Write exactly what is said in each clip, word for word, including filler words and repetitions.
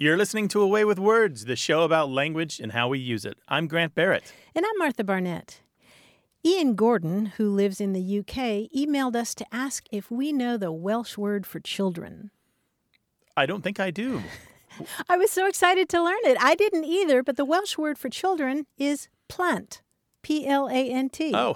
You're listening to Away with Words, the show about language and how we use it. I'm Grant Barrett. And I'm Martha Barnett. Ian Gordon, who lives in the U K, emailed us to ask if we know the Welsh word for children. I don't think I do. I was so excited to learn it. I didn't either, but the Welsh word for children is plant. P L A N T. Oh.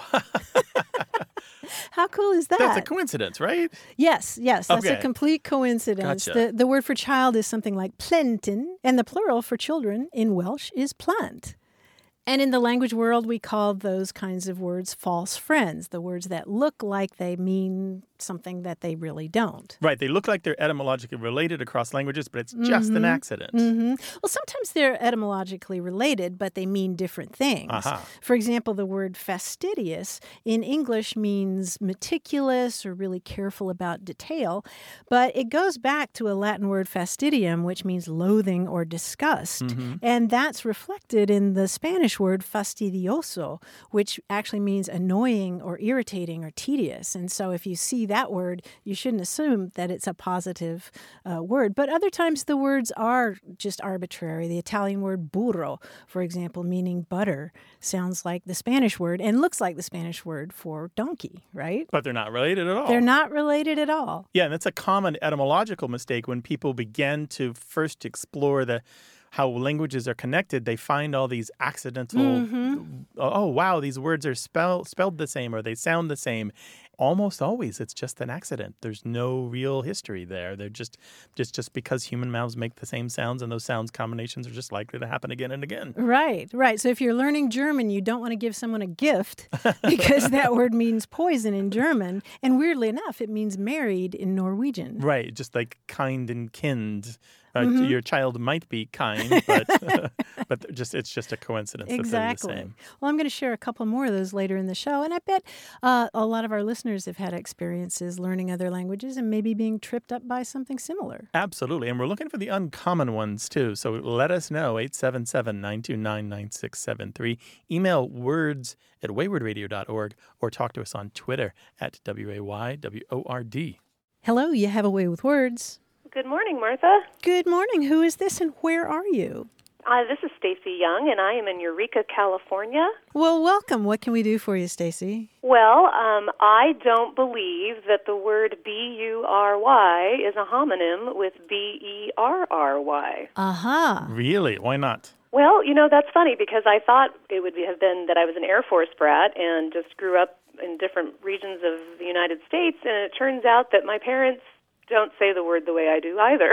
How cool is that? That's a coincidence, right? Yes, yes. That's Okay. a complete coincidence. Gotcha. The, the word for child is something like plentyn, and the plural for children in Welsh is plant. And in the language world, we call those kinds of words false friends, the words that look like they mean something that they really don't. Right. They look like they're etymologically related across languages, but it's just Mm-hmm. an accident. Mm-hmm. Well, sometimes they're etymologically related, but they mean different things. Aha. For example, the word fastidious in English means meticulous or really careful about detail, but it goes back to a Latin word fastidium, which means loathing or disgust. Mm-hmm. And that's reflected in the Spanish word fastidioso, which actually means annoying or irritating or tedious. And so if you see that word, you shouldn't assume that it's a positive uh, word. But other times the words are just arbitrary. The Italian word burro, for example, meaning butter, sounds like the Spanish word and looks like the Spanish word for donkey, right? But they're not related at all. They're not related at all. Yeah, and that's a common etymological mistake when people begin to first explore the how languages are connected. They find all these accidental, Mm-hmm. oh, wow, these words are spell, spelled the same or they sound the same. Almost always, it's just an accident. There's no real history there. They're just, just, just because human mouths make the same sounds, and those sounds combinations are just likely to happen again and again. Right, right. So if you're learning German, you don't want to give someone a gift because that word means poison in German. And weirdly enough, it means married in Norwegian. Right, just like kind and kind. Uh, Mm-hmm. Your child might be kind, but but just it's just a coincidence that Exactly. they're the same. Well, I'm going to share a couple more of those later in the show. And I bet uh, a lot of our listeners have had experiences learning other languages and maybe being tripped up by something similar. Absolutely, and we're looking for the uncommon ones too. So let us know, eight seven seven, nine two nine, nine six seven three. Email words at wayward radio dot org or talk to us on Twitter at W A Y W O R D. Hello, you have a way with words. Good morning, Martha. Good morning. Who is this and where are you? Uh, this is Stacy Young, and I am in Eureka, California. Well, welcome. What can we do for you, Stacy? Well, um, I don't believe that the word B U R Y is a homonym with B E R R Y. Aha. Really? Why not? Well, you know, that's funny because I thought it would be, have been that I was an Air Force brat and just grew up in different regions of the United States, and it turns out that my parents don't say the word the way I do either.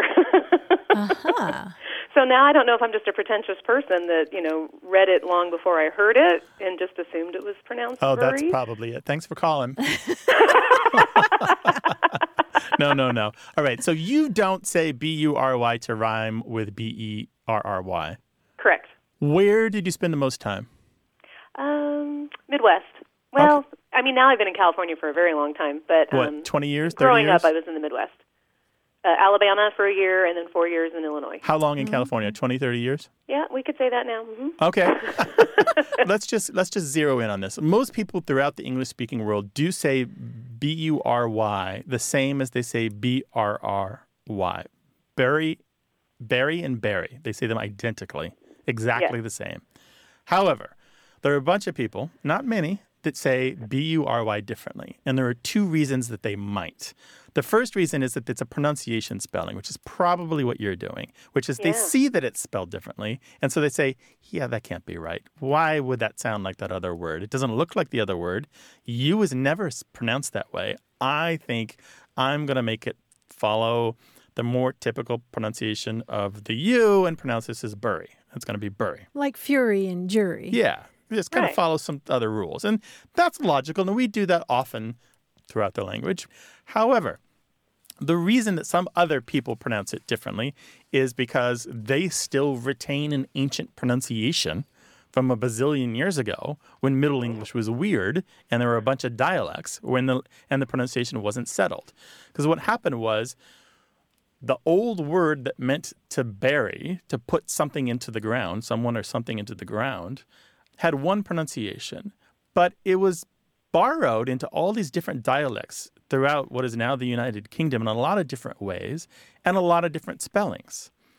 Aha. So now I don't know if I'm just a pretentious person that, you know, read it long before I heard it and just assumed it was pronounced Oh, Bury. that's probably it. Thanks for calling. no, no, no. All right, so you don't say B U R Y to rhyme with B E R R Y. Correct. Where did you spend the most time? Um, Midwest. Well, Okay. I mean, now I've been in California for a very long time, but What, um, twenty years, thirty growing years? up, I was in the Midwest. Uh, Alabama for a year and then four years in Illinois. How long in California? twenty, thirty years? Yeah, we could say that now. Mm-hmm. Okay. let's just let's just zero in on this. Most people throughout the English-speaking world do say B U R Y the same as they say B R R Y. Bury, Barry and Barry. They say them identically, exactly Yes. the same. However, there are a bunch of people, not many, that say B U R Y differently. And there are two reasons that they might. The first reason is that it's a pronunciation spelling, which is probably what you're doing, which is they Yeah. see that it's spelled differently. And so they say, yeah, that can't be right. Why would that sound like that other word? It doesn't look like the other word. U is never s- pronounced that way. I think I'm going to make it follow the more typical pronunciation of the U and pronounce this as Bury. It's going to be Bury. Like fury and jury. Yeah, just kind of Right. follow some other rules. And that's logical, and we do that often throughout the language. However, the reason that some other people pronounce it differently is because they still retain an ancient pronunciation from a bazillion years ago when Middle English was weird and there were a bunch of dialects when the and the pronunciation wasn't settled. Because what happened was the old word that meant to bury, to put something into the ground, someone or something into the ground, had one pronunciation, but it was borrowed into all these different dialects throughout what is now the United Kingdom in a lot of different ways and a lot of different spellings.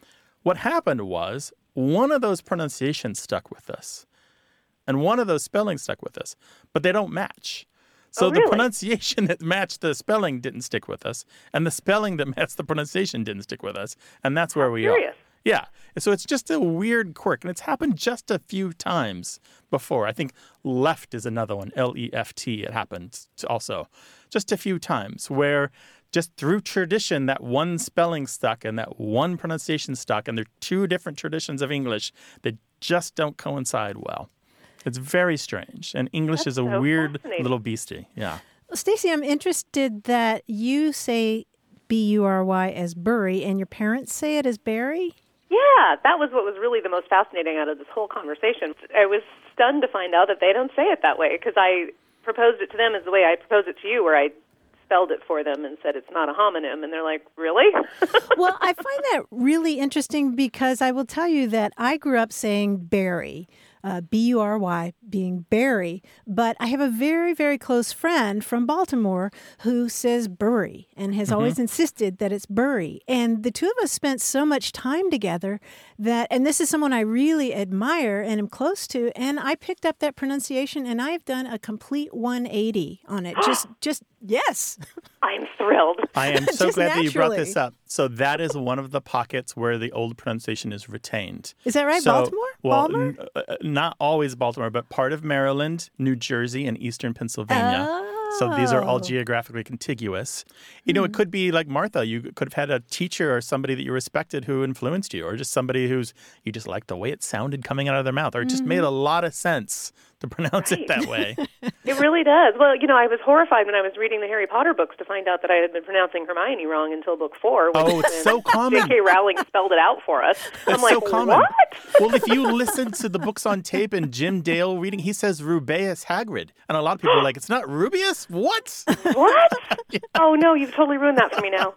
What happened was one of those pronunciations stuck with us, and one of those spellings stuck with us, but they don't match. So Oh, really? the pronunciation that matched the spelling didn't stick with us, and the spelling that matched the pronunciation didn't stick with us, and that's where we curious. are. Yeah. So it's just a weird quirk, and it's happened just a few times before. I think left is another one, L E F T. It happened also just a few times where just through tradition, that one spelling stuck and that one pronunciation stuck, and they're two different traditions of English that just don't coincide well. It's very strange, and English That's is a so weird fascinating. little beastie. Yeah. Stacey, I'm interested that you say B U R Y as Bury, and your parents say it as Barry? Yeah, that was what was really the most fascinating out of this whole conversation. I was stunned to find out that they don't say it that way, because I proposed it to them as the way I proposed it to you, where I spelled it for them and said it's not a homonym, and they're like, really? Well, I find that really interesting because I will tell you that I grew up saying Barry, uh, B U R Y, being Barry, but I have a very, very close friend from Baltimore who says Bury and has Mm-hmm. always insisted that it's Bury. And the two of us spent so much time together that, and this is someone I really admire and am close to, and I picked up that pronunciation and I've done a complete one eighty on it. Just, just, yes. I'm thrilled. I am so Just glad that you brought naturally. this up. So that is one of the pockets where the old pronunciation is retained. Is that right? So, Baltimore? Well, Baltimore? n- uh, not always Baltimore, but part of Maryland, New Jersey, and eastern Pennsylvania. So these are all Oh. geographically contiguous. You know, it could be like Martha. You could have had a teacher or somebody that you respected who influenced you, or just somebody who's you just liked the way it sounded coming out of their mouth, or it just made a lot of sense to pronounce it that way. It really does. Well, you know, I was horrified when I was reading the Harry Potter books to find out that I had been pronouncing Hermione wrong until book four. When, Oh, it's when so common. J K. Rowling spelled it out for us. I'm It's like, so common. what? Well, if you listen to the books on tape and Jim Dale reading, he says Rubeus Hagrid. And a lot of people are like, it's not Rubeus? What? What? Oh, no, you've totally ruined that for me now.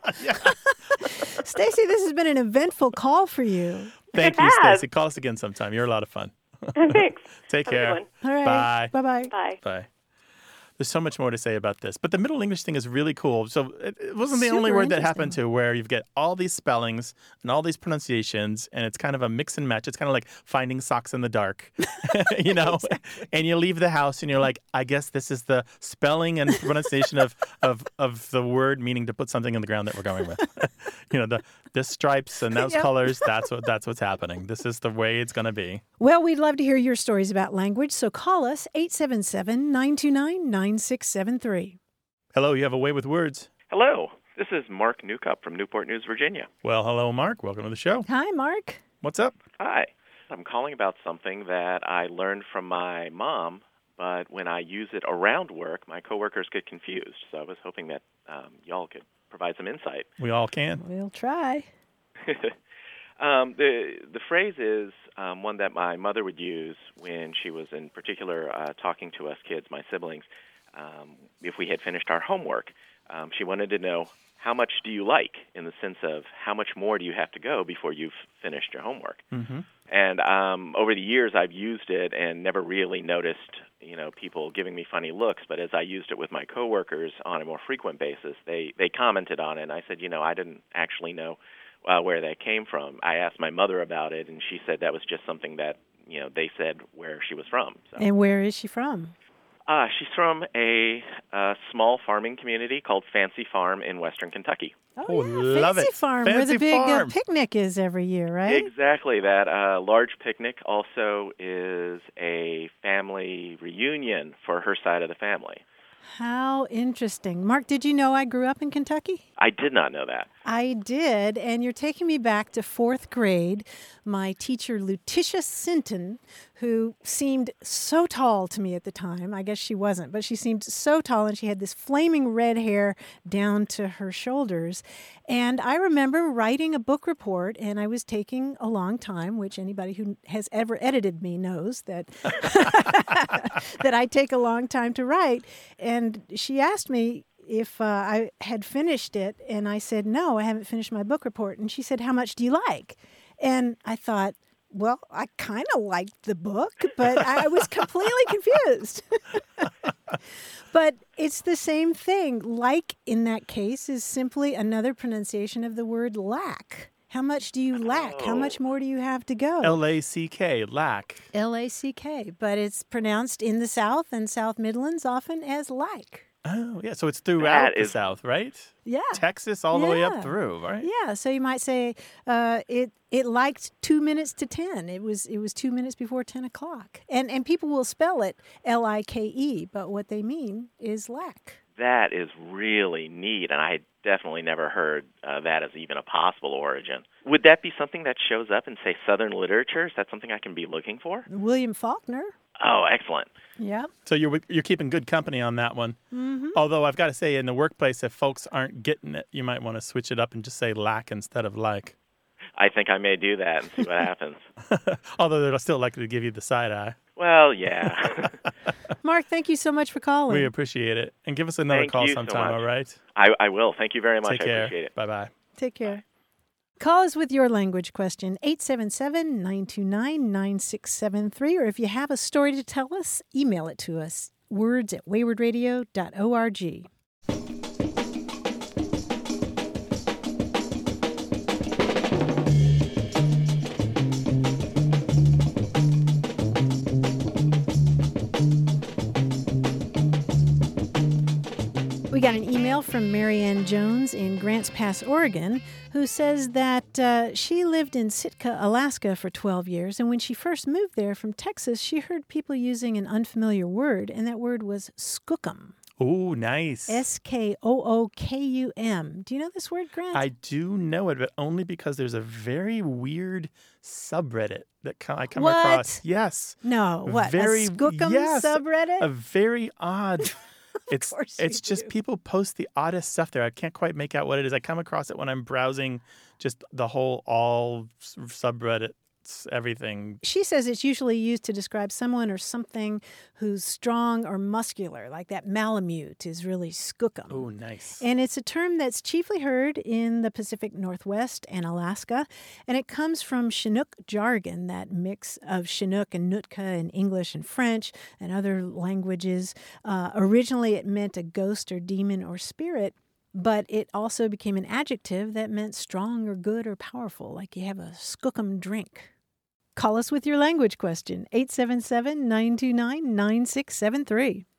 Stacey, this has been an eventful call for you. Thank It you, has. Stacey. Call us again sometime. You're a lot of fun. Thanks. Take Have a good care. one. All right. Bye. Bye-bye. Bye. Bye. There's so much more to say about this, but the Middle English thing is really cool. So it, it wasn't the only Super word that happened interesting. to where you've got all these spellings and all these pronunciations, and it's kind of a mix and match. It's kind of like finding socks in the dark, you know. And you leave the house, and you're like, I guess this is the spelling and pronunciation of of of the word meaning to put something in the ground that we're going with. You know, the the stripes and those Yep. colors. That's what that's what's happening. This is the way it's going to be. Well, we'd love to hear your stories about language, so call us eight seven seven, nine two nine, nine six seven three. Hello, you have a way with words. Hello, this is Mark Newcup from Newport News, Virginia. Well, hello, Mark. Welcome to the show. Hi, Mark. What's up? Hi. I'm calling about something that I learned from my mom, but when I use it around work, my coworkers get confused. So I was hoping that um, y'all could provide some insight. We all can. We'll try. um, the the phrase is um, one that my mother would use when she was in particular uh, talking to us kids, my siblings, um, if we had finished our homework. Um, she wanted to know, how much do you like, in the sense of how much more do you have to go before you've finished your homework? Mm-hmm. And um, over the years, I've used it and never really noticed, you know, people giving me funny looks. But as I used it with my coworkers on a more frequent basis, they, they commented on it. And I said, you know, I didn't actually know uh, where that came from. I asked my mother about it, and she said that was just something that, you know, they said where she was from. So. And where is she from? Uh, she's from a, a small farming community called Fancy Farm in western Kentucky. Oh, yeah, love Fancy it. Farm, where Fancy the big uh, Farm. picnic is every year, right? Exactly. That uh, large picnic also is a family reunion for her side of the family. How interesting. Mark, did you know I grew up in Kentucky? I did not know that. I did, and you're taking me back to fourth grade. My teacher, Letitia Sinton, who seemed so tall to me at the time. I guess she wasn't, but she seemed so tall, and she had this flaming red hair down to her shoulders. And I remember writing a book report, and I was taking a long time, which anybody who has ever edited me knows that that I take a long time to write. And she asked me if uh, I had finished it, and I said, no, I haven't finished my book report. And she said, how much do you like? And I thought, well, I kind of liked the book, but I was completely confused. But it's the same thing. Like in that case is simply another pronunciation of the word lack. How much do you lack? How Oh. much more do you have to go? L A C K, lack. L A C K, but it's pronounced in the South and South Midlands often as like. Oh, yeah. So it's throughout That the is- South, right? Yeah. Texas all the way up Yeah. through, right? Yeah, so you might say uh, it it liked two minutes to ten. It was it was two minutes before ten o'clock, and and people will spell it L I K E, but what they mean is lack. That is really neat, and I definitely never heard uh, that as even a possible origin. Would that be something that shows up in, say, Southern literature? Is that something I can be looking for? William Faulkner. Oh, excellent. Yep. So you're you're keeping good company on that one. Mm-hmm. Although I've got to say, in the workplace, if folks aren't getting it, you might want to switch it up and just say lack instead of like. I think I may do that and see what happens. Although they're still likely to give you the side eye. Well, yeah. Mark, thank you so much for calling. We appreciate it. And give us another Thank call you so sometime, much. all right? I, I will. Thank you very much. Take I care. appreciate it. Bye-bye. Take care. Call us with your language question, eight seven seven, nine two nine, nine six seven three, or if you have a story to tell us, email it to us, words at wayward radio dot org. We got an email from Marianne Jones in Grants Pass, Oregon, who says that uh, she lived in Sitka, Alaska for twelve years, and when she first moved there from Texas, she heard people using an unfamiliar word, and that word was skookum. Oh, nice. S K O O K U M. Do you know this word, Grant? I do know it, but only because there's a very weird subreddit that co- I come What? across. Yes. No, what, Very, a skookum yes, subreddit? A very odd. It's course you it's just do. people post the oddest stuff there. I can't quite make out what it is. I come across it when I'm browsing just the whole all s- subreddits, everything. She says it's usually used to describe someone or something who's strong or muscular, like that Malamute is really skookum. Oh, nice. And it's a term that's chiefly heard in the Pacific Northwest and Alaska, and it comes from Chinook jargon, that mix of Chinook and Nootka and English and French and other languages. Uh, originally, it meant a ghost or demon or spirit, but it also became an adjective that meant strong or good or powerful, like you have a skookum drink. Call us with your language question, eight seven seven, nine two nine, nine six seven three.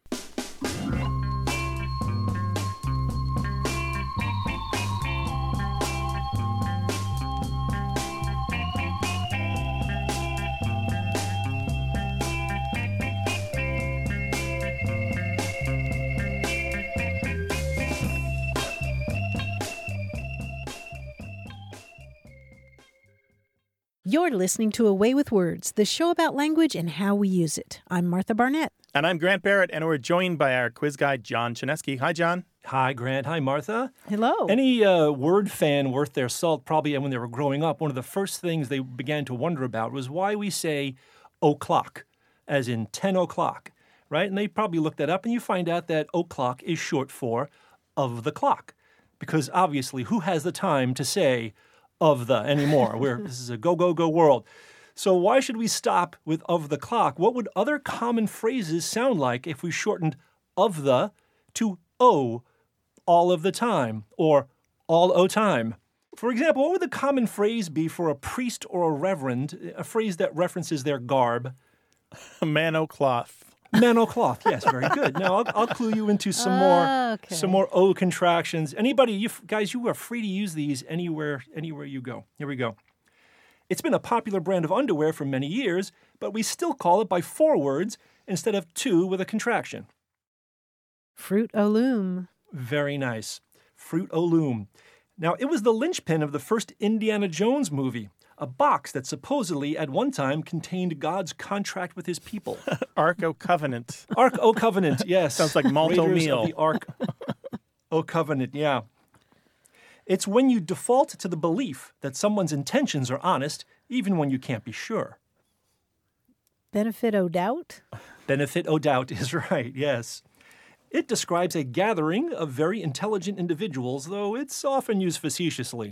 You're listening to A Way with Words, the show about language and how we use it. I'm Martha Barnett. And I'm Grant Barrett, and we're joined by our quiz guy, John Chinesky. Hi, John. Hi, Grant. Hi, Martha. Hello. Any uh, word fan worth their salt, probably when they were growing up, one of the first things they began to wonder about was why we say o'clock, as in ten o'clock, right? And they probably looked that up, and you find out that o'clock is short for of the clock. Because obviously, who has the time to say of the anymore? We're, this is a go, go, go world. So why should we stop with of the clock? What would other common phrases sound like if we shortened of the to o all of the time or all o time? For example, what would the common phrase be for a priest or a reverend, a phrase that references their garb? Man cloth. Manocloth. Yes, very good. Now I'll, I'll clue you into some more Okay. some more o contractions. Anybody, you f- guys, you are free to use these anywhere anywhere you go. Here we go. It's been a popular brand of underwear for many years, but we still call it by four words instead of two with a contraction. Fruit o loom. Very nice. Fruit o loom. Now, it was the linchpin of the first Indiana Jones movie, a box that supposedly at one time contained God's contract with his people. Ark o' Covenant. Ark o' Covenant, yes. Sounds like malt Raiders O'Meal. of the Ark o' Covenant, yeah. It's when you default to the belief that someone's intentions are honest, even when you can't be sure. Benefit o doubt. Benefit o' doubt is right, yes. It describes a gathering of very intelligent individuals, though it's often used facetiously.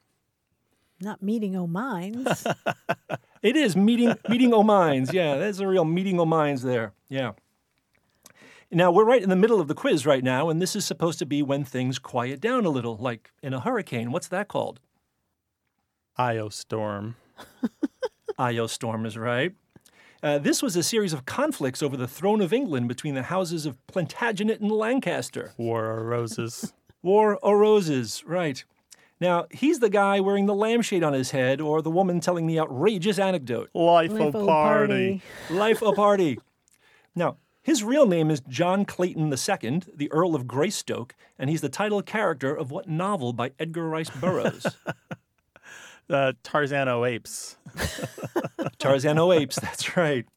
Not meeting o minds. It is meeting meeting o' minds. Yeah, there's a real meeting o' minds there. Yeah. Now, we're right in the middle of the quiz right now, and this is supposed to be when things quiet down a little, like in a hurricane. What's that called? Io Storm. Io Storm is right. Uh, this was a series of conflicts over the throne of England between the houses of Plantagenet and Lancaster. War of Roses. War o' Roses, right. Now, he's the guy wearing the lampshade on his head or the woman telling the outrageous anecdote. Life Life o' o' party. Life a party. Now, his real name is John Clayton the Second, the Earl of Greystoke, and he's the title character of what novel by Edgar Rice Burroughs? Uh, Tarzan Apes. Tarzan Apes, that's right.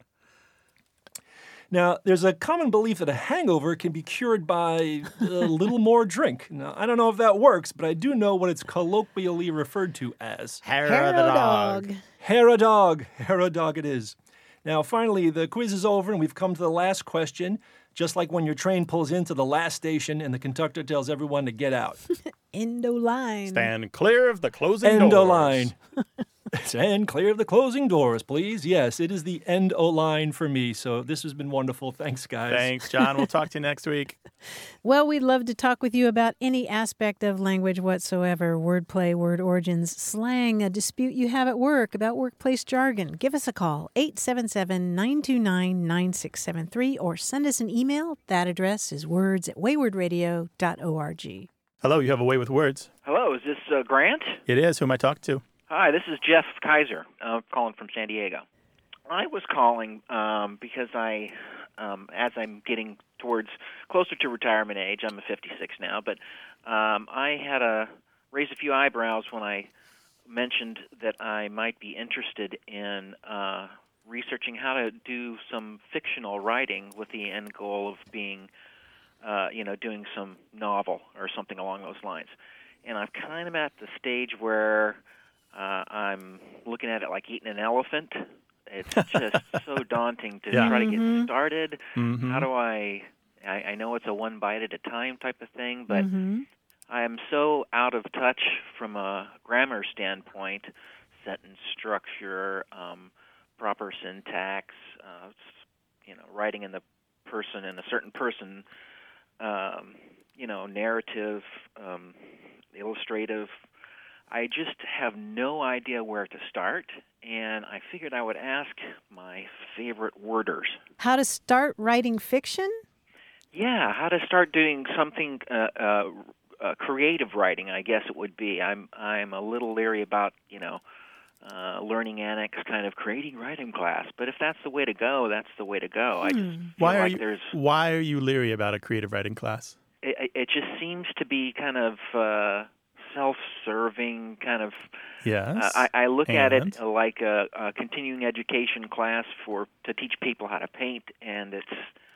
Now, there's a common belief that a hangover can be cured by a little more drink. Now, I don't know if that works, but I do know what it's colloquially referred to as. Hair Hair of the dog. dog. Hair a dog. Hair a dog it is. Now, finally, the quiz is over, and we've come to the last question. Just like when your train pulls into the last station and the conductor tells everyone to get out. Endo line. Stand clear of the closing End o doors. line. Stand clear of the closing doors, please. Yes, it is the end o line for me. So this has been wonderful. Thanks, guys. Thanks, John. We'll talk to you next week. Well, we'd love to talk with you about any aspect of language whatsoever, wordplay, word origins, slang, a dispute you have at work, about workplace jargon. Give us a call, eight seven seven, nine two nine, nine six seven three, or send us an email. That address is words at wayward radio dot org. Hello, you have a way with words. Hello, is this uh, Grant? It is. Who am I talking to? Hi, this is Jeff Kaiser, uh, calling from San Diego. I was calling um, because I, um, as I'm getting towards closer to retirement age, I'm a fifty-six now, but um, I had a raise a few eyebrows when I mentioned that I might be interested in uh, researching how to do some fictional writing with the end goal of being, uh, you know, doing some novel or something along those lines. And I'm kind of at the stage where Uh, I'm looking at it like eating an elephant. It's just so daunting to Yeah. try to Mhm. get started. Mhm. How do I, I... I know it's a one bite at a time type of thing, but Mm-hmm. I am so out of touch from a grammar standpoint, sentence structure, um, proper syntax, uh, you know, writing in the person, in a certain person, um, you know, narrative, um, illustrative. I just have no idea where to start, and I figured I would ask my favorite worders. How to start writing fiction? Yeah, how to start doing something uh, uh, uh, creative writing, I guess it would be. I'm I'm a little leery about, you know, uh, learning annex kind of creating writing class, but if that's the way to go, that's the way to go. I just feel Why are like you there's Why are you leery about a creative writing class? it, it just seems to be kind of uh, self-serving, kind of. Yes. Uh, I, I look at And? it like a, a continuing education class for to teach people how to paint, and it's.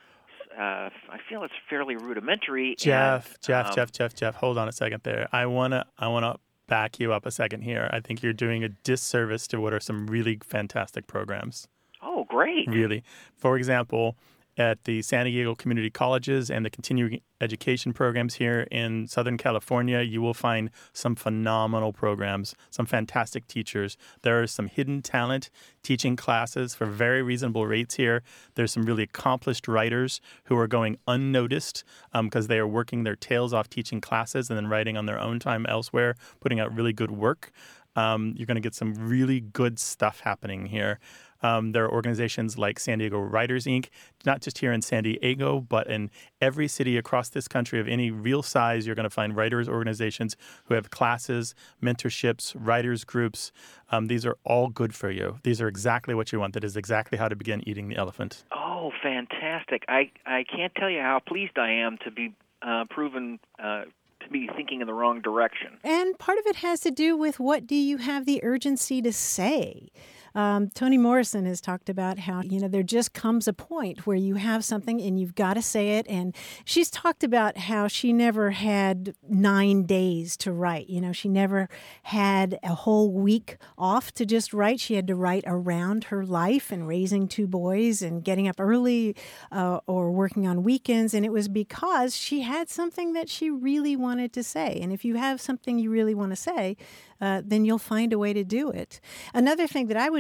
Uh, I feel it's fairly rudimentary. Jeff, and, Jeff, um, Jeff, Jeff, Jeff. Hold on a second there. I wanna, I wanna back you up a second here. I think you're doing a disservice to what are some really fantastic programs. Oh, great! Really, for example, at the San Diego Community Colleges and the continuing education programs here in Southern California, you will find some phenomenal programs, some fantastic teachers. There is some hidden talent teaching classes for very reasonable rates here. There's some really accomplished writers who are going unnoticed because um, they are working their tails off teaching classes and then writing on their own time elsewhere, putting out really good work. Um, you're going to get some really good stuff happening here. Um, there are organizations like San Diego Writers, Incorporated, not just here in San Diego, but in every city across this country of any real size. You're going to find writers organizations who have classes, mentorships, writers groups. Um, these are all good for you. These are exactly what you want. That is exactly how to begin eating the elephant. Oh, fantastic! I I can't tell you how pleased I am to be uh, proven. Uh, to be thinking in the wrong direction. And part of it has to do with what do you have the urgency to say? Um, Toni Morrison has talked about how, you know, there just comes a point where you have something and you've got to say it. And she's talked about how she never had nine days to write. You know, she never had a whole week off to just write. She had to write around her life and raising two boys and getting up early uh, or working on weekends. And it was because she had something that she really wanted to say. And if you have something you really want to say, uh, then you'll find a way to do it. Another thing that I would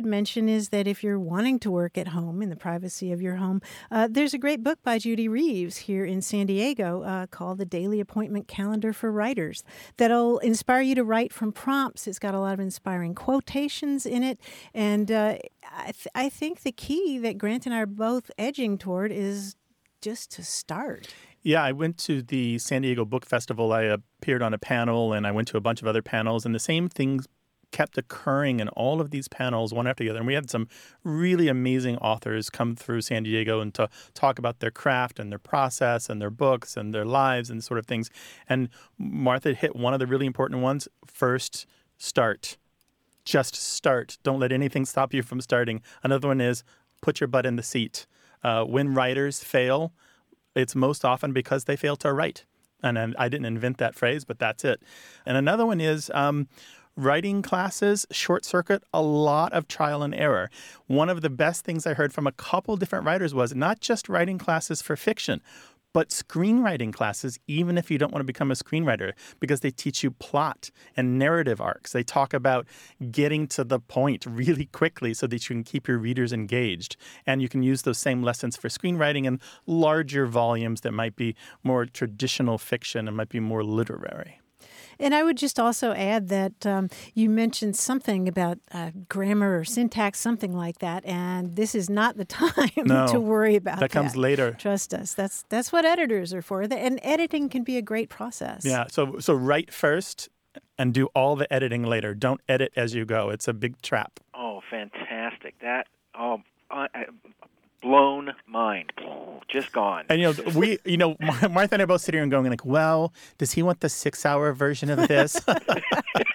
would mention is that if you're wanting to work at home in the privacy of your home, uh, there's a great book by Judy Reeves here in San Diego uh, called The Daily Appointment Calendar for Writers that'll inspire you to write from prompts. It's got a lot of inspiring quotations in it. And uh, I, th- I think the key that Grant and I are both edging toward is just to start. Yeah, I went to the San Diego Book Festival. I appeared on a panel, and I went to a bunch of other panels, and the same things kept occurring in all of these panels, one after the other. And we had some really amazing authors come through San Diego and to talk about their craft and their process and their books and their lives and sort of things. And Martha hit one of the really important ones. First, start. Just start. Don't let anything stop you from starting. Another one is put your butt in the seat. Uh, when writers fail, it's most often because they fail to write. And, and I didn't invent that phrase, but that's it. And another one is um, writing classes short circuit a lot of trial and error. One of the best things I heard from a couple different writers was not just writing classes for fiction, but screenwriting classes, even if you don't want to become a screenwriter, because they teach you plot and narrative arcs. They talk about getting to the point really quickly so that you can keep your readers engaged. And you can use those same lessons for screenwriting in larger volumes that might be more traditional fiction and might be more literary. And I would just also add that um, you mentioned something about uh, grammar or syntax, something like that, and this is not the time no, to worry about that. That comes later. Trust us. That's that's what editors are for. And editing can be a great process. Yeah, so so write first and do all the editing later. Don't edit as you go. It's a big trap. Oh, fantastic. That, oh, I, I, blown mind. Just gone. And, you know, we, you know, Martha and I are both sitting here and going like, well, does he want the six-hour version of this? Something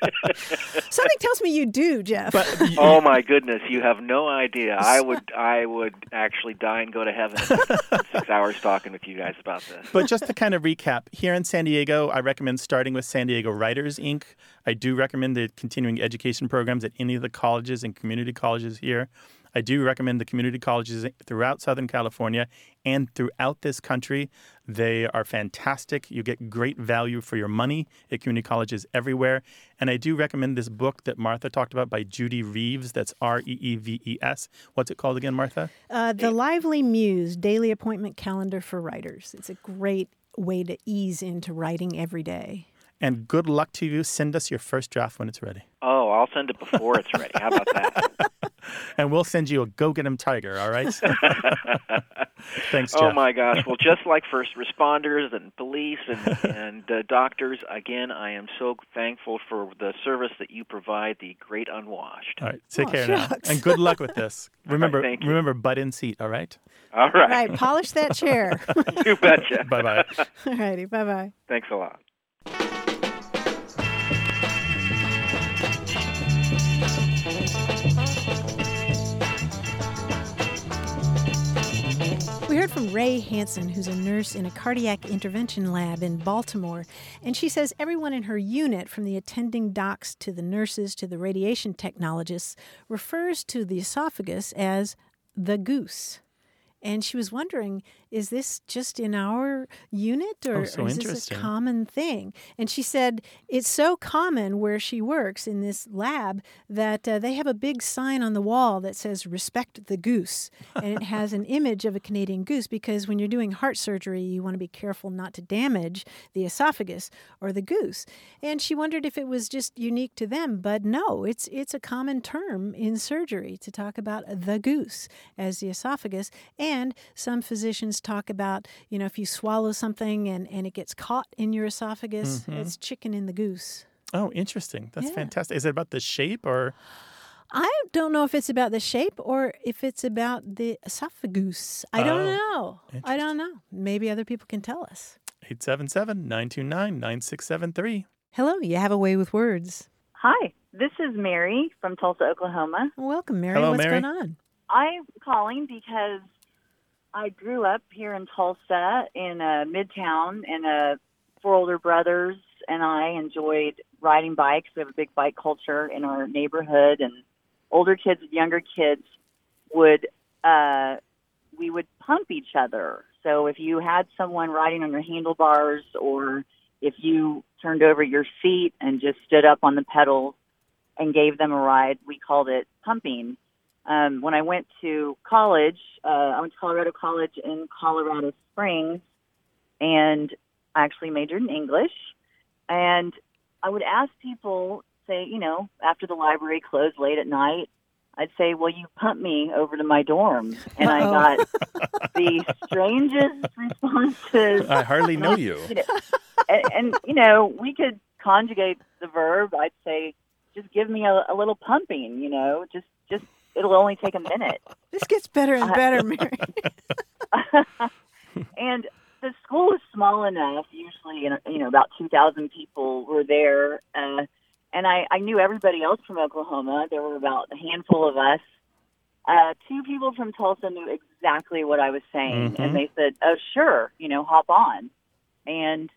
tells me you do, Jeff. But, oh my goodness, you have no idea. I would, I would actually die and go to heaven in six hours talking with you guys about this. But just to kind of recap, here in San Diego, I recommend starting with San Diego Writers, Incorporated. I do recommend the continuing education programs at any of the colleges and community colleges here. I do recommend the community colleges throughout Southern California and throughout this country. They are fantastic. You get great value for your money at community colleges everywhere. And I do recommend this book that Martha talked about by Judy Reeves. That's R E E V E S. What's it called again, Martha? Uh, the Lively Muse, Daily Appointment Calendar for Writers. It's a great way to ease into writing every day. And good luck to you. Send us your first draft when it's ready. Oh, I'll send it before it's ready. How about that? And we'll send you a Go Get 'em Tiger, all right? Thanks, Jeff. Oh, my gosh. Well, just like first responders and police and, and uh, doctors, again, I am so thankful for the service that you provide the great unwashed. All right. Take Oh, care shucks. now. And good luck with this. Remember, right, thank you. remember, butt in seat, all right? All right. Right, polish that chair. You betcha. Bye-bye. All righty, bye-bye. Thanks a lot. We heard from Ray Hansen, who's a nurse in a cardiac intervention lab in Baltimore, and she says everyone in her unit, from the attending docs to the nurses to the radiation technologists, refers to the esophagus as the goose. And she was wondering, is this just in our unit or, Oh, so or is this a interesting. common thing? And she said it's so common where she works in this lab that uh, they have a big sign on the wall that says respect the goose. And it has an image of a Canadian goose because when you're doing heart surgery, you want to be careful not to damage the esophagus or the goose. And she wondered if it was just unique to them, but no, it's it's a common term in surgery to talk about the goose as the esophagus. And some physicians talk about, you know, if you swallow something and, and it gets caught in your esophagus, Mm-hmm. it's chicken in the goose. Oh, interesting. That's Yeah. fantastic. Is it about the shape or? I don't know if it's about the shape or if it's about the esophagus. I don't Oh, know. I don't know. Maybe other people can tell us. eight seven seven, nine two nine, nine six seven three. Hello, you have a way with words. Hi, this is Mary from Tulsa, Oklahoma. Welcome, Mary. Hello, What's Mary. going on? I'm calling because I grew up here in Tulsa in uh, Midtown, and uh, four older brothers and I enjoyed riding bikes. We have a big bike culture in our neighborhood, and older kids and younger kids would uh, we would pump each other. So if you had someone riding on your handlebars, or if you turned over your seat and just stood up on the pedals and gave them a ride, we called it pumping. Um, when I went to college, uh, I went to Colorado College in Colorado Springs, and I actually majored in English. And I would ask people, say, you know, after the library closed late at night, I'd say, "Will you pump me over to my dorm?" And Uh-oh. I got the strangest responses. I hardly know you. You know, and, and, you know, we could conjugate the verb. I'd say, just give me a, a little pumping, you know, just, just, it'll only take a minute. This gets better and better, Mary. And the school is small enough, usually, you know, you know about two thousand people were there. Uh, and I, I knew everybody else from Oklahoma. There were about a handful of us. Uh, two people from Tulsa knew exactly what I was saying. Mm-hmm. And they said, "Oh, sure, you know, hop on." And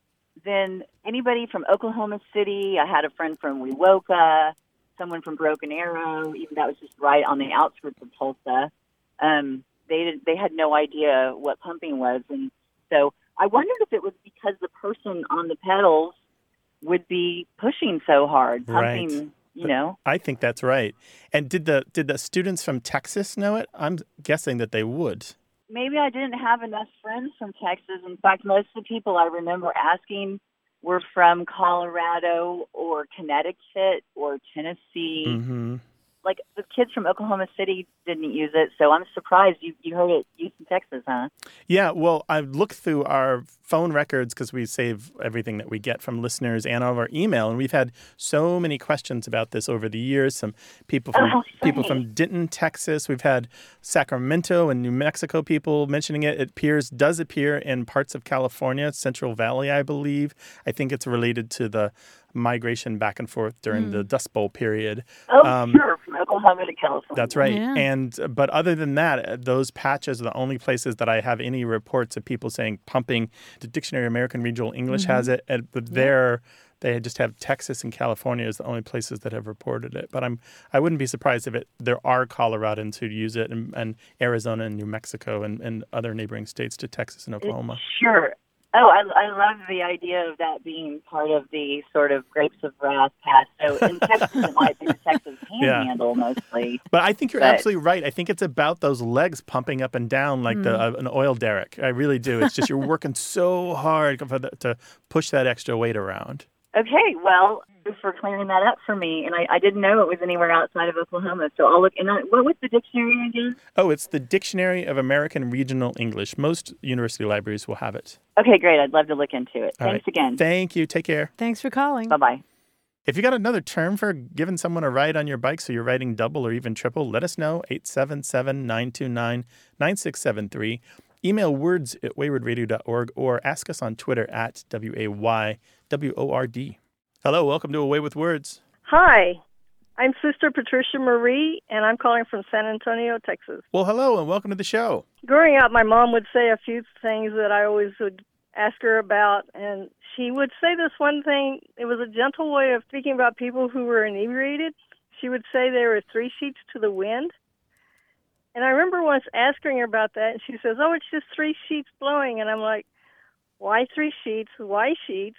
then anybody from Oklahoma City, I had a friend from Wewoka, someone from Broken Arrow, even that was just right on the outskirts of Tulsa. Um, they did, they had no idea what pumping was. And so I wondered if it was because the person on the pedals would be pushing so hard, pumping, Right. you know. I think that's right. And did the did the students from Texas know it? I'm guessing that they would. Maybe I didn't have enough friends from Texas. In fact, most of the people I remember asking were from Colorado or Connecticut or Tennessee. Mm-hmm. Like, the kids from Oklahoma City didn't use it, so I'm surprised you, you heard it used in Texas, huh? Yeah, well, I've looked through our phone records because we save everything that we get from listeners and all of our email, and we've had so many questions about this over the years. Some people from Oh, people funny. from Denton, Texas. We've had Sacramento and New Mexico people mentioning it. It appears does appear in parts of California, Central Valley, I believe. I think it's related to the migration back and forth during the Dust Bowl period. Oh, Um, sure, from Oklahoma to California. That's right. Yeah. And but other than that, those patches are the only places that I have any reports of people saying pumping. The Dictionary of American Regional English has it, and, but there they just have Texas and California as the only places that have reported it. But I'm I wouldn't be surprised if it there are Coloradans who use it, and, and Arizona and New Mexico and, and other neighboring states to Texas and Oklahoma. Sure. Oh, I, I love the idea of that being part of the sort of Grapes of Wrath pass. So in Texas, it might be the Texas Panhandle mostly. But I think you're But- absolutely right. I think it's about those legs pumping up and down like the, uh, an oil derrick. I really do. It's just you're working so hard for the, to push that extra weight around. Okay, well, thanks for clearing that up for me. And I, I didn't know it was anywhere outside of Oklahoma. So I'll look. And I, what was the dictionary again? Oh, it's the Dictionary of American Regional English. Most university libraries will have it. Okay, great. I'd love to look into it. All Thanks right. again. Thank you. Take care. Thanks for calling. Bye-bye. If you got another term for giving someone a ride on your bike so you're riding double or even triple, let us know. eight seven seven, nine two nine, nine six seven three. Email words at wayward radio dot org or ask us on Twitter at W A Y W O R D. Hello, welcome to Away with Words. Hi, I'm Sister Patricia Marie, and I'm calling from San Antonio, Texas. Well, hello, and welcome to the show. Growing up, my mom would say a few things that I always would ask her about, and she would say this one thing. It was a gentle way of speaking about people who were inebriated. She would say there were three sheets to the wind. And I remember once asking her about that, and she says, oh, it's just three sheets blowing. And I'm like, why three sheets? Why sheets?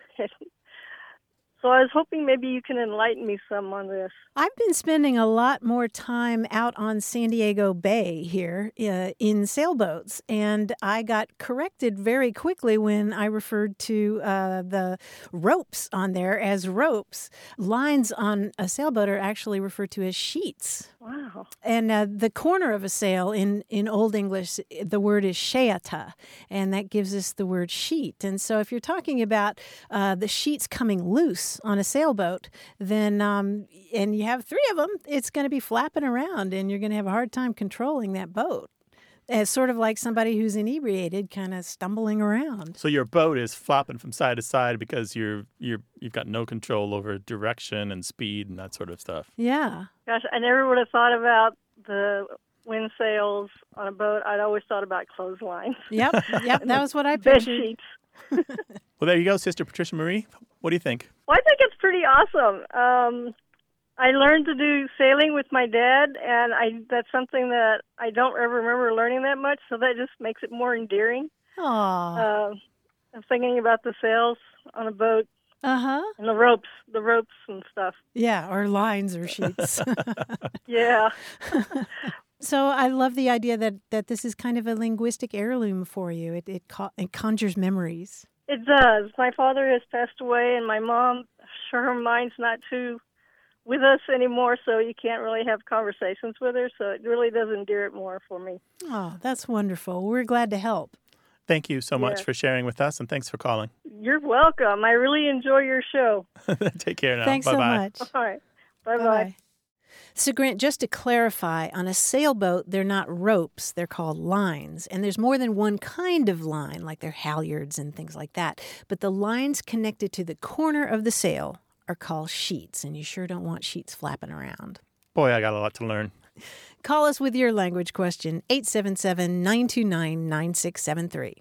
So I was hoping maybe you can enlighten me some on this. I've been spending a lot more time out on San Diego Bay here uh, in sailboats, and I got corrected very quickly when I referred to uh, the ropes on there as ropes. Lines on a sailboat are actually referred to as sheets. Wow. And uh, the corner of a sail in, in Old English, the word is sheata, and that gives us the word sheet. And so if you're talking about uh, the sheets coming loose on a sailboat, then um, and you have three of them, it's going to be flapping around, and you're going to have a hard time controlling that boat. It's sort of like somebody who's inebriated kind of stumbling around. So your boat is flopping from side to side because you're you're you've got no control over direction and speed and that sort of stuff. Yeah. Gosh, I never would have thought about the wind sails on a boat. I'd always thought about clotheslines. Yep. Yep. That was what I Bed pictured. sheets. Well, there you go, Sister Patricia Marie. What do you think? Well, I think it's pretty awesome. Um, I learned to do sailing with my dad, and I that's something that I don't ever remember learning that much, so that just makes it more endearing. Aw. Uh, I'm thinking about the sails on a boat. Uh-huh. And the ropes, the ropes and stuff. Yeah, or lines or sheets. Yeah. So I love the idea that, that this is kind of a linguistic heirloom for you. It it, co- it conjures memories. It does. My father has passed away, and my mom, sure, her mind's not too with us anymore, so you can't really have conversations with her, so it really does endear it more for me. Oh, that's wonderful. We're glad to help. Thank you so much Yeah. for sharing with us, and thanks for calling. You're welcome. I really enjoy your show. Take care now. Thanks Bye-bye. so much. All right. Bye-bye. Bye-bye. So, Grant, just to clarify, on a sailboat, they're not ropes, they're called lines. And there's more than one kind of line, like they're halyards and things like that. But the lines connected to the corner of the sail are called sheets, and you sure don't want sheets flapping around. Boy, I got a lot to learn. Call us with your language question, eight seven seven, nine two nine, nine six seven three.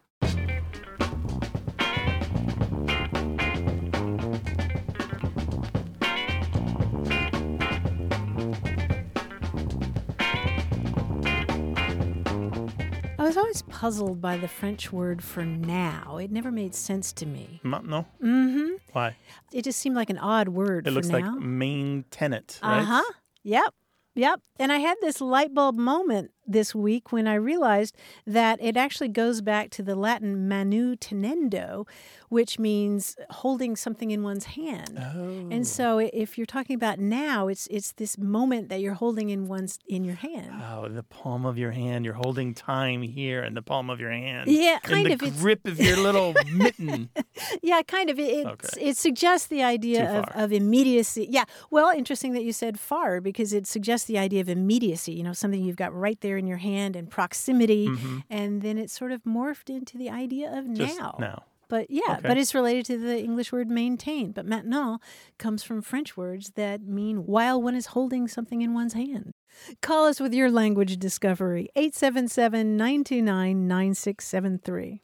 I was always puzzled by the French word for now. It never made sense to me. M- No? Mm-hmm. Why? It just seemed like an odd word It for looks now. like main tenant, right? Uh-huh. Yep. Yep. And I had this light bulb moment this week when I realized that it actually goes back to the Latin manu tenendo, which means holding something in one's hand. Oh. And so if you're talking about now, it's it's this moment that you're holding in one's in your hand. Oh, the palm of your hand. You're holding time here in the palm of your hand. Yeah, kind in of. the It's- grip of your little mitten. Yeah, kind of. It it's, Okay. it suggests the idea Too of, far. of immediacy. Yeah. Well, interesting that you said far because it suggests the idea of immediacy, you know, something you've got right there in your hand and proximity. Mm-hmm. And then it sort of morphed into the idea of Just now. now. But yeah, Okay. but it's related to the English word maintain. But maintenant comes from French words that mean while one is holding something in one's hand. Call us with your language discovery, eight seven seven, nine two nine, nine six seven three.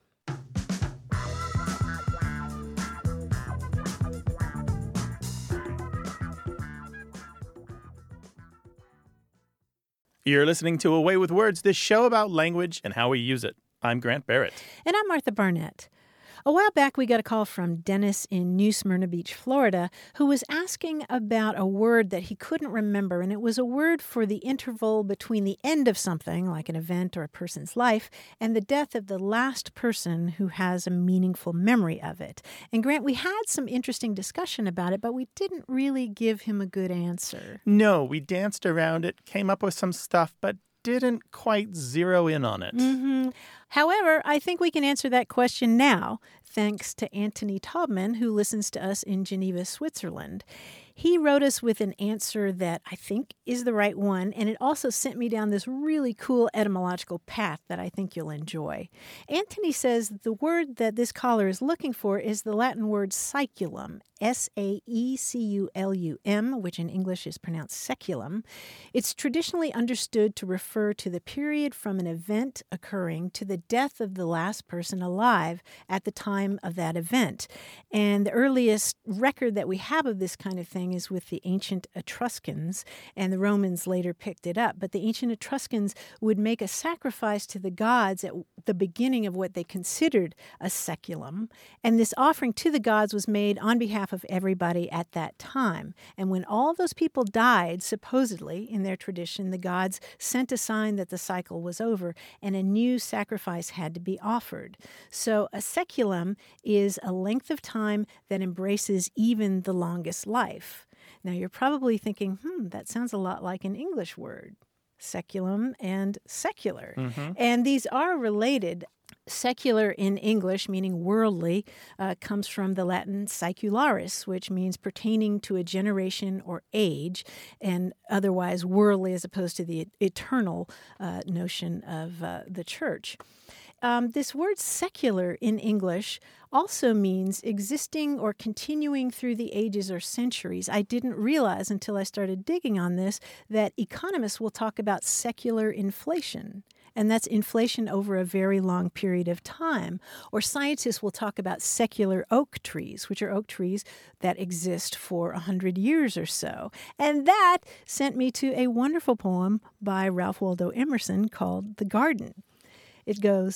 You're listening to A Way with Words, this show about language and how we use it. I'm Grant Barrett. And I'm Martha Barnett. A while back, we got a call from Dennis in New Smyrna Beach, Florida, who was asking about a word that he couldn't remember. And it was a word for the interval between the end of something, like an event or a person's life, and the death of the last person who has a meaningful memory of it. And Grant, we had some interesting discussion about it, but we didn't really give him a good answer. No, we danced around it, came up with some stuff, but didn't quite zero in on it. Mm-hmm. However, I think we can answer that question now, thanks to Anthony Taubman, who listens to us in Geneva, Switzerland. He wrote us with an answer that I think is the right one, and it also sent me down this really cool etymological path that I think you'll enjoy. Anthony says the word that this caller is looking for is the Latin word saeculum, S A E C U L U M, which in English is pronounced seculum. It's traditionally understood to refer to the period from an event occurring to the death of the last person alive at the time of that event. And the earliest record that we have of this kind of thing is with the ancient Etruscans, and the Romans later picked it up. But the ancient Etruscans would make a sacrifice to the gods at the beginning of what they considered a seculum, and this offering to the gods was made on behalf of everybody at that time. And when all those people died, supposedly, in their tradition, the gods sent a sign that the cycle was over and a new sacrifice had to be offered. So a seculum is a length of time that embraces even the longest life. Now, you're probably thinking, hmm, that sounds a lot like an English word, seculum and secular. Mm-hmm. And these are related. Secular in English, meaning worldly, uh, comes from the Latin saecularis, which means pertaining to a generation or age, and otherwise worldly as opposed to the eternal uh, notion of uh, the church. Um, this word secular in English also means existing or continuing through the ages or centuries. I didn't realize until I started digging on this that economists will talk about secular inflation, and that's inflation over a very long period of time. Or scientists will talk about secular oak trees, which are oak trees that exist for one hundred years or so. And that sent me to a wonderful poem by Ralph Waldo Emerson called The Garden. It goes,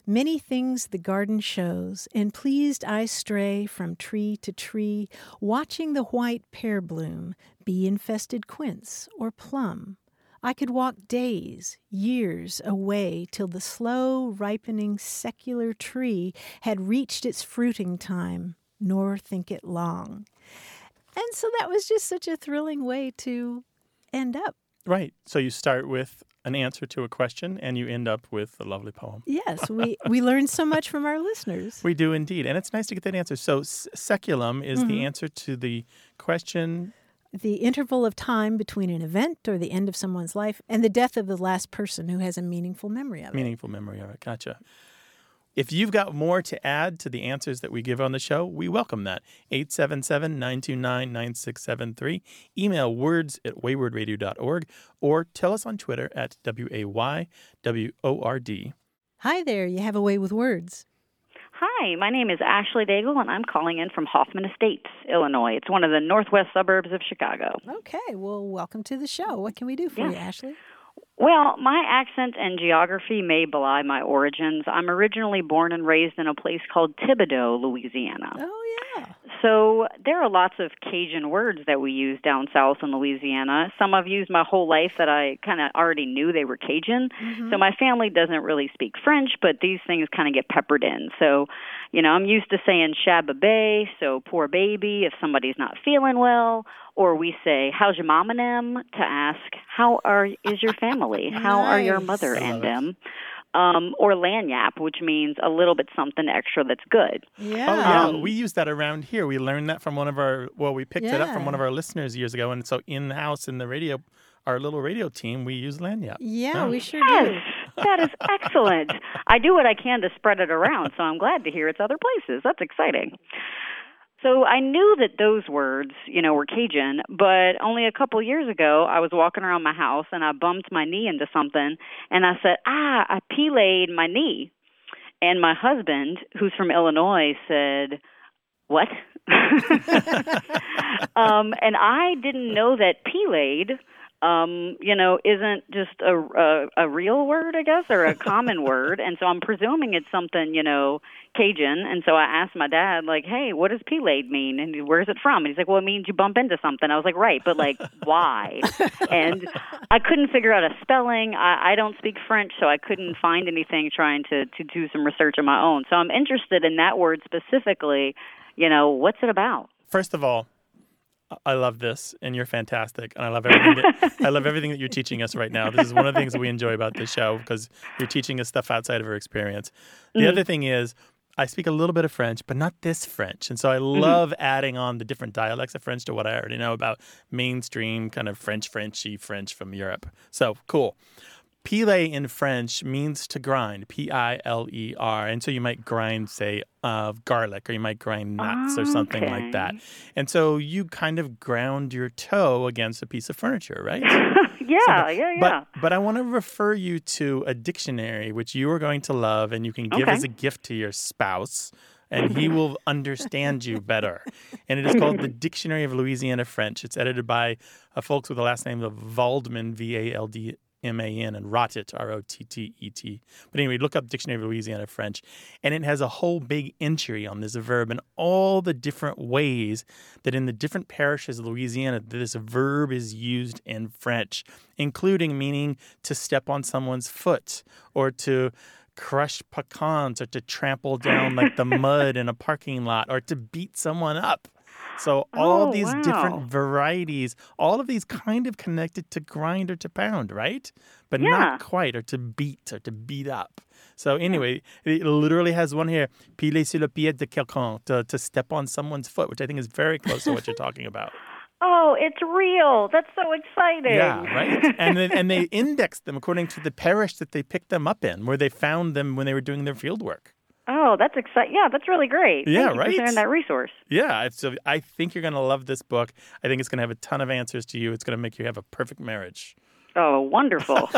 Many things the garden shows, and pleased I stray from tree to tree, watching the white pear bloom, bee-infested quince or plum. I could walk days, years away till the slow ripening secular tree had reached its fruiting time, nor think it long. And so that was just such a thrilling way to end up. Right. So you start with an answer to a question and you end up with a lovely poem. Yes, we, we learned so much from our listeners. We do indeed. And it's nice to get that answer. So seculum is Mm-hmm. the answer to the question. The interval of time between an event or the end of someone's life and the death of the last person who has a meaningful memory of it. Meaningful memory of it. Gotcha. If you've got more to add to the answers that we give on the show, we welcome that. eight seven seven, nine two nine, nine six seven three. Email words at wayward radio dot org or tell us on Twitter at W A Y W O R D. Hi there, you have a way with words. Hi, my name is Ashley Daigle, and I'm calling in from Hoffman Estates, Illinois. It's one of the northwest suburbs of Chicago. Okay, well, welcome to the show. What can we do for Yes. you, Ashley? Well, my accent and geography may belie my origins. I'm originally born and raised in a place called Thibodaux, Louisiana. Oh, yeah. So there are lots of Cajun words that we use down south in Louisiana. Some I've used my whole life that I kind of already knew they were Cajun. Mm-hmm. So my family doesn't really speak French, but these things kind of get peppered in. So, you know, I'm used to saying shabba-bay, so poor baby, if somebody's not feeling well. Or we say, how's your mom and them, to ask, how are is your family? How are your Nice. mother I and love it. them? Um, or lanyap, which means a little bit something extra that's good. Yeah. Oh, yeah. Um, we use that around here. We learned that from one of our, well, we picked it up from Yeah. one of our listeners years ago. And so in the house, in the radio, our little radio team, we use lanyap. Yeah, Oh. we sure Yes, do. that is excellent. I do what I can to spread it around, so I'm glad to hear it's other places. That's exciting. So I knew that those words, you know, were Cajun, but only a couple years ago, I was walking around my house and I bumped my knee into something, and I said, ah, I peelayed my knee. And my husband, who's from Illinois, said, what? um, and I didn't know that peelayed, um, you know, isn't just a, a, a real word, I guess, or a common word. And so I'm presuming it's something, you know, Cajun. And so I asked my dad, like, hey, what does peelayed mean? And where's it from? And he's like, well, it means you bump into something. I was like, right, but like, why? And I couldn't figure out a spelling. I, I don't speak French, so I couldn't find anything trying to, to do some research on my own. So I'm interested in that word specifically. You know, what's it about? First of all, I love this, and you're fantastic, and I love everything. That, I love everything that you're teaching us right now. This is one of the things that we enjoy about this show because you're teaching us stuff outside of our experience. The Mm-hmm. other thing is, I speak a little bit of French, but not this French, and so I love mm-hmm. adding on the different dialects of French to what I already know about mainstream kind of French, Frenchy French from Europe. So cool. Piler in French means to grind, P I L E R. And so you might grind, say, uh, garlic, or you might grind nuts or something Okay. like that. And so you kind of ground your toe against a piece of furniture, right? yeah, So, yeah, yeah. But, but I want to refer you to a dictionary, which you are going to love and you can give Okay. as a gift to your spouse. And he will understand you better. And it is called the Dictionary of Louisiana French. It's edited by uh, folks with the last name of Valdman, V A L D M A N, and Rotet, R O T T E T. But anyway, look up Dictionary of Louisiana French. And it has a whole big entry on this verb and all the different ways that in the different parishes of Louisiana this verb is used in French, including meaning to step on someone's foot or to crush pecans or to trample down like the mud in a parking lot or to beat someone up. So all Oh, these wow. different varieties, all of these kind of connected to grind or to pound, right? But Yeah. not quite, or to beat or to beat up. So anyway, it literally has one here, piler sur le pied de quelqu'un, to, to step on someone's foot, which I think is very close to what you're talking about. Oh, it's real. That's so exciting. Yeah, right? And then, and they indexed them according to the parish that they picked them up in, where they found them when they were doing their field work. Oh, that's exciting. Yeah, that's really great. Yeah, Thank you right? for sharing that resource. Yeah, so I think you're going to love this book. I think it's going to have a ton of answers to you. It's going to make you have a perfect marriage. Oh, wonderful.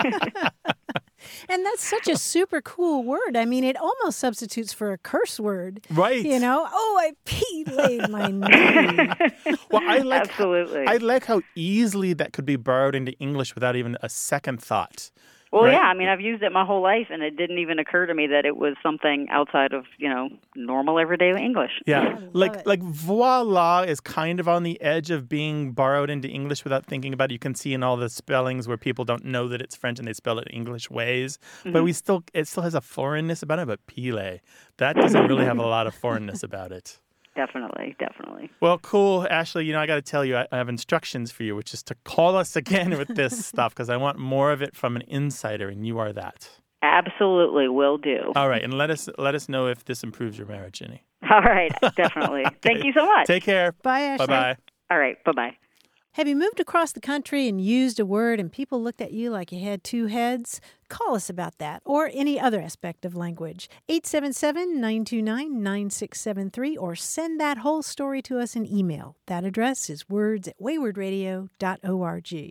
And that's such a super cool word. I mean, it almost substitutes for a curse word. Right. You know, oh, I pee-laid my knee. Well, I like Absolutely. I like how easily that could be borrowed into English without even a second thought. Well, right? yeah, I mean, I've used it my whole life, and it didn't even occur to me that it was something outside of, you know, normal everyday English. Yeah, love like it. like voila is kind of on the edge of being borrowed into English without thinking about it. You can see in all the spellings where people don't know that it's French and they spell it English ways. But we still it still has a foreignness about it. But pile, that doesn't really have a lot of foreignness about it. Definitely, definitely. Well, cool, Ashley. You know, I got to tell you, I, I have instructions for you, which is to call us again with this stuff because I want more of it from an insider, and you are that. Absolutely, will do. All right, and let us let us know if this improves your marriage, Ginny. All right, definitely. Thank you so much. Take care. Bye, Ashley. Bye bye. All right, bye-bye. Have you moved across the country and used a word and people looked at you like you had two heads? Call us about that or any other aspect of language. eight seven seven, nine two nine, nine six seven three or send that whole story to us in email. That address is words at wayward radio dot org.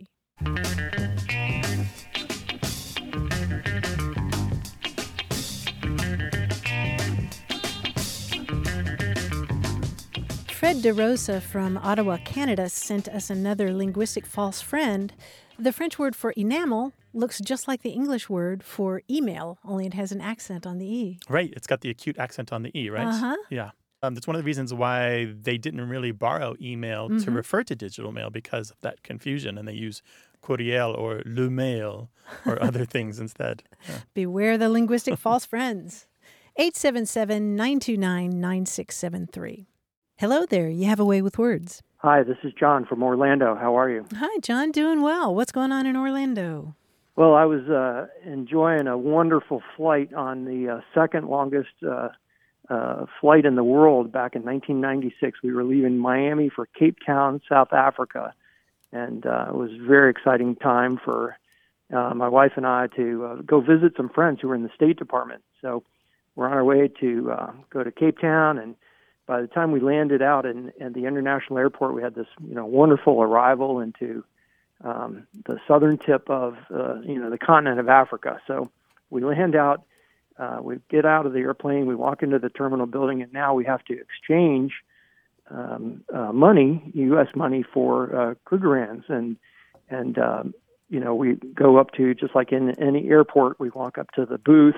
Fred DeRosa from Ottawa, Canada, sent us another linguistic false friend. The French word for enamel looks just like the English word for email, only it has an accent on the E. Right. It's got the acute accent on the E, right? Uh-huh. Yeah. Um, that's one of the reasons why they didn't really borrow email to refer to digital mail because of that confusion, and they use courriel or le mail or other things instead. Yeah. Beware the linguistic false friends. eight seven seven, nine two nine, nine six seven three. Hello there. You have a way with words. Hi, this is John from Orlando. How are you? Hi, John. Doing well. What's going on in Orlando? Well, I was uh, enjoying a wonderful flight on the uh, second longest uh, uh, flight in the world back in nineteen ninety-six. We were leaving Miami for Cape Town, South Africa, and uh, it was a very exciting time for uh, my wife and I to uh, go visit some friends who were in the State Department. So we're on our way to uh, go to Cape Town, and by the time we landed out in, in the international airport, we had this, you know, wonderful arrival into um, the southern tip of, uh, you know, the continent of Africa. So we land out, uh, we get out of the airplane, we walk into the terminal building, and now we have to exchange um, uh, money, U S money, for uh, Krugerrands. And, and um, you know, we go up to, just like in any airport, we walk up to the booth,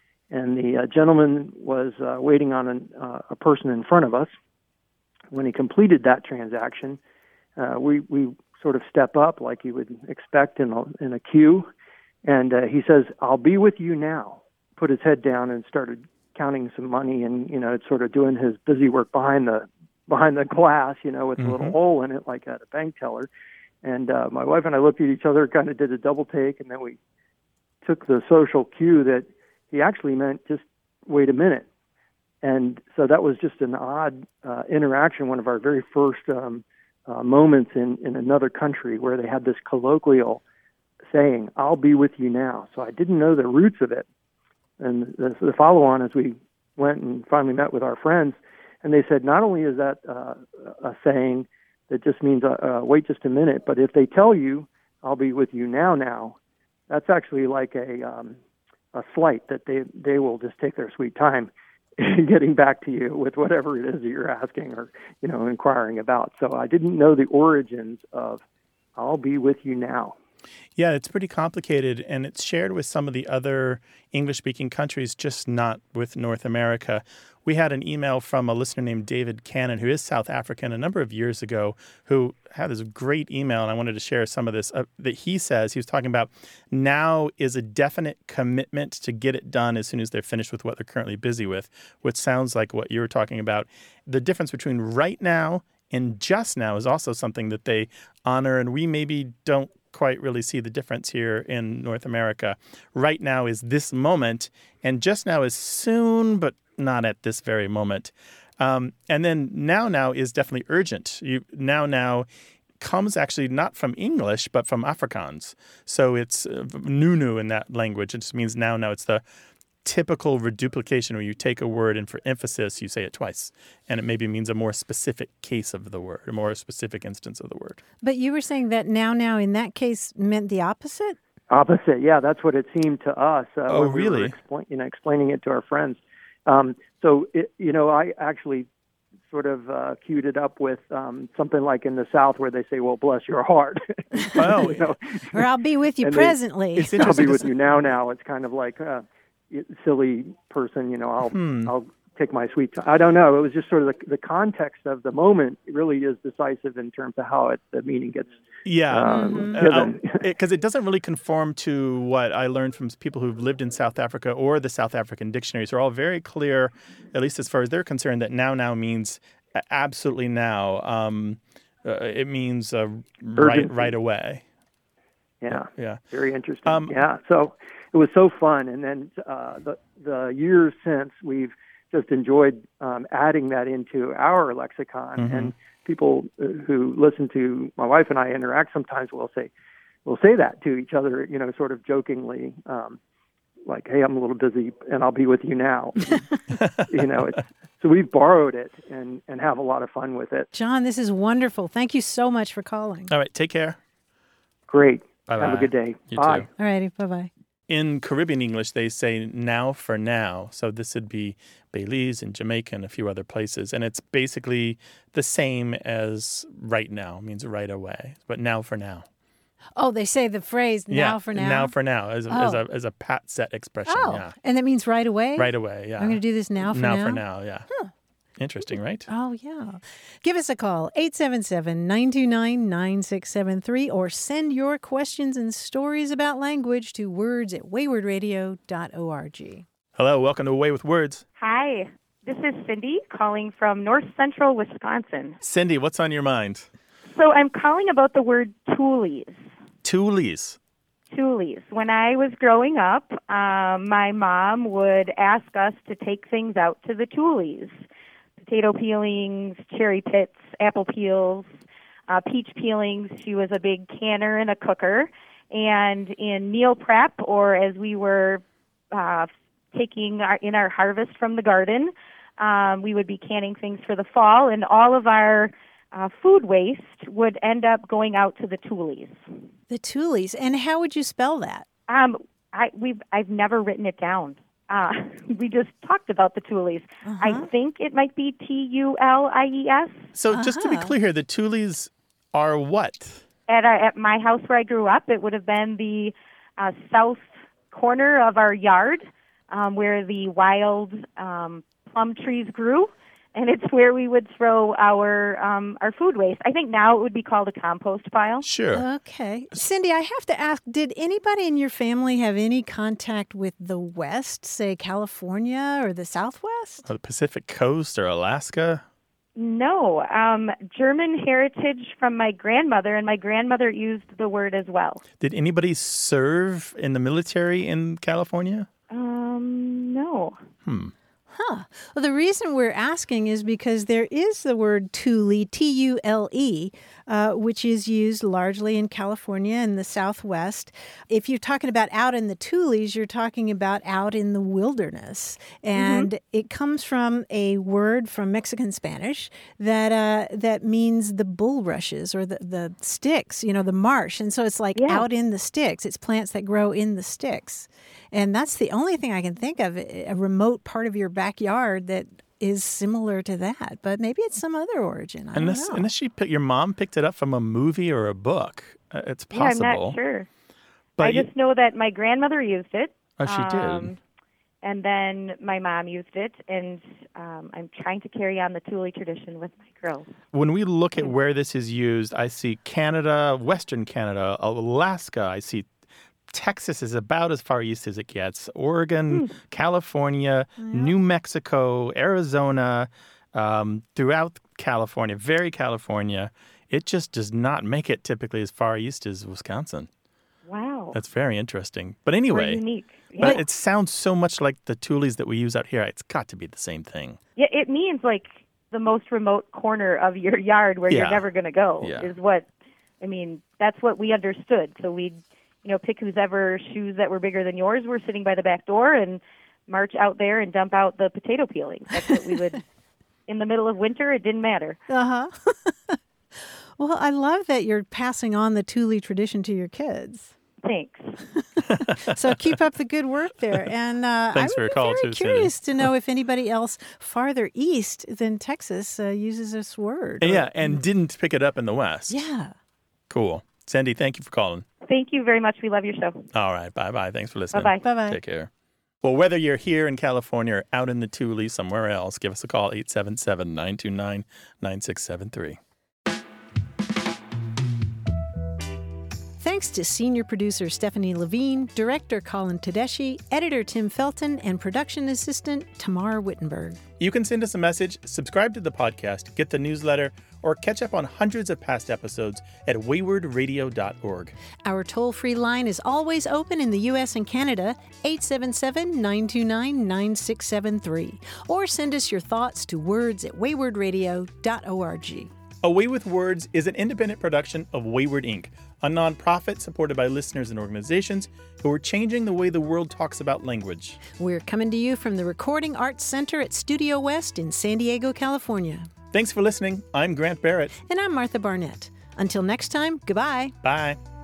and the uh, gentleman was uh, waiting on an, uh, a person in front of us. When he completed that transaction, uh, we we sort of step up like you would expect in a, in a queue, and uh, he says, "I'll be with you now." Put his head down and started counting some money, and you know, it's sort of doing his busy work behind the behind the glass, you know, with mm-hmm. a little hole in it, like at a bank teller. And uh, my wife and I looked at each other, kind of did a double take, and then we took the social cue that he actually meant just wait a minute. And so that was just an odd uh, interaction, one of our very first um, uh, moments in, in another country where they had this colloquial saying, "I'll be with you now." So I didn't know the roots of it. And the, the follow-on as we went and finally met with our friends, and they said not only is that uh, a saying that just means uh, uh, wait just a minute, but if they tell you, "I'll be with you now, now," that's actually like a... Um, a slight that they they will just take their sweet time getting back to you with whatever it is that you're asking or, you know, inquiring about. So I didn't know the origins of "I'll be with you now." Yeah, it's pretty complicated, and it's shared with some of the other English-speaking countries, just not with North America. We had an email from a listener named David Cannon, who is South African, a number of years ago, who had this great email, and I wanted to share some of this, uh, that he says, he was talking about now is a definite commitment to get it done as soon as they're finished with what they're currently busy with, which sounds like what you were talking about. The difference between right now and just now is also something that they honor, and we maybe don't quite really see the difference here in North America. Right now is this moment, and just now is soon, but not at this very moment. Um, and then now now is definitely urgent. You, now now comes actually not from English, but from Afrikaans. So it's uh, nunu in that language. It just means now now. It's the typical reduplication where you take a word and for emphasis you say it twice, and it maybe means a more specific case of the word, a more specific instance of the word. But you were saying that now now in that case meant the opposite? Opposite, yeah, that's what it seemed to us. Uh, oh, when we really? were expl- you know, explaining it to our friends. Um, so, it, you know, I actually sort of uh, queued it up with um, something like in the South where they say, well, bless your heart. Oh, you know? Or I'll be with you And presently. It's I'll interesting. be with to- you now, now. It's kind of like a silly person, you know, I'll, Hmm. I'll take my sweet time. I don't know. It was just sort of the, the context of the moment really is decisive in terms of how it, the meaning gets Yeah, um, given. because it doesn't really conform to what I learned from people who've lived in South Africa or the South African dictionaries. Are all very clear, at least as far as they're concerned, that now now means absolutely now. Um, uh, it means uh, right Urgency. right away. Yeah. Yeah. Very interesting. Um, yeah. So it was so fun. And then uh, the the years since, we've just enjoyed um, adding that into our lexicon. Mhm. And people who listen to my wife and I interact sometimes will say, we'll say that to each other, you know, sort of jokingly, um, like, hey, I'm a little busy and I'll be with you now. you know, it's, so we've borrowed it and, and have a lot of fun with it. John, this is wonderful. Thank you so much for calling. All right, take care. Great. Bye-bye. Have a good day. You Bye. too. All righty. Bye-bye. In Caribbean English, they say now for now. So this would be Belize and Jamaica and a few other places. And it's basically the same as right now, means right away. But now for now. Oh, they say the phrase now yeah, for now? Now for now as a, as Oh. a, as a pat set expression. Oh, Yeah. and that means right away? Right away, yeah. I'm going to do this now for now. now? for now, yeah. Huh. Interesting, right? Oh, yeah. Give us a call, eight seven seven, nine two nine, nine six seven three, or send your questions and stories about language to words at wayward radio dot org. Hello, welcome to Away with Words. Hi, this is Cindy calling from north central Wisconsin. Cindy, what's on your mind? So I'm calling about the word toolies. Toolies. Toolies. When I was growing up, um, my mom would ask us to take things out to the toolies. Potato peelings, cherry pits, apple peels, uh, peach peelings. She was a big canner and a cooker. And in meal prep, or as we were uh, taking our, in our harvest from the garden, um, we would be canning things for the fall, and all of our uh, food waste would end up going out to the toolies. The toolies. And how would you spell that? Um, I, we've, I've never written it down. Uh, we just talked about the toolies. Uh-huh. I think it might be T U L I E S. So just to be Uh-huh. clear here, the Toolies are what? At, our, at my house where I grew up, it would have been the uh, south corner of our yard um, where the wild um, plum trees grew. And it's where we would throw our um, our food waste. I think now it would be called a compost pile. Sure. Okay. Cindy, I have to ask, did anybody in your family have any contact with the West, say California or the Southwest? Or the Pacific Coast or Alaska? No, um, German heritage from my grandmother, and my grandmother used the word as well. Did anybody serve in the military in California? Um, no. Hmm. Huh. Well, the reason we're asking is because there is the word tule, T U L E, uh, which is used largely in California and the Southwest. If you're talking about out in the tules, you're talking about out in the wilderness. And mm-hmm. it comes from a word from Mexican Spanish that uh, that means the bulrushes or the, the sticks, you know, the marsh. And so it's like yeah. out in the sticks. It's plants that grow in the sticks. And that's the only thing I can think of, a remote part of your backyard that is similar to that. But maybe it's some other origin. I unless, don't know. Unless she pick, your mom picked it up from a movie or a book. Uh, it's possible. Yeah, I'm not sure. But I you, just know that my grandmother used it. Oh, she um, did. And then my mom used it, and um, I'm trying to carry on the Thule tradition with my girls. When we look at where this is used, I see Canada, Western Canada, Alaska. I see Texas is about as far east as it gets. Oregon, Hmm. California, Yeah. New Mexico, Arizona, um, throughout California, very California. It just does not make it typically as far east as Wisconsin. Wow. That's very interesting. But We're anyway, unique. Yeah. but it sounds so much like the tules that we use out here. It's got to be the same thing. Yeah, it means like the most remote corner of your yard where Yeah. you're never going to go Yeah. is what, I mean, that's what we understood. So we'd, you know, pick whose ever shoes that were bigger than yours were sitting by the back door and march out there and dump out the potato peeling. That's what we would, in the middle of winter, it didn't matter. Uh-huh. Well, I love that you're passing on the Thule tradition to your kids. Thanks. So keep up the good work there. And uh, Thanks I for would your be call, very too, Cindy. curious to know if anybody else farther east than Texas uh, uses this word. Yeah, or, and didn't pick it up in the West. Yeah. Cool. Sandy, thank you for calling. Thank you very much. We love your show. All right. Bye-bye. Thanks for listening. Bye-bye. Bye-bye. Take care. Well, whether you're here in California or out in the Tule somewhere else, give us a call, eight seven seven, nine two nine, nine six seven three. Thanks to senior producer Stephanie Levine, director Colin Tedeschi, editor Tim Felton, and production assistant Tamar Wittenberg. You can send us a message, subscribe to the podcast, get the newsletter, or catch up on hundreds of past episodes at wayward radio dot org. Our toll-free line is always open in the U S and Canada, eight seven seven, nine two nine, nine six seven three. Or send us your thoughts to words at wayward radio dot org. A Way with Words is an independent production of Wayward Incorporated, a nonprofit supported by listeners and organizations who are changing the way the world talks about language. We're coming to you from the Recording Arts Center at Studio West in San Diego, California. Thanks for listening. I'm Grant Barrett. And I'm Martha Barnett. Until next time, goodbye. Bye.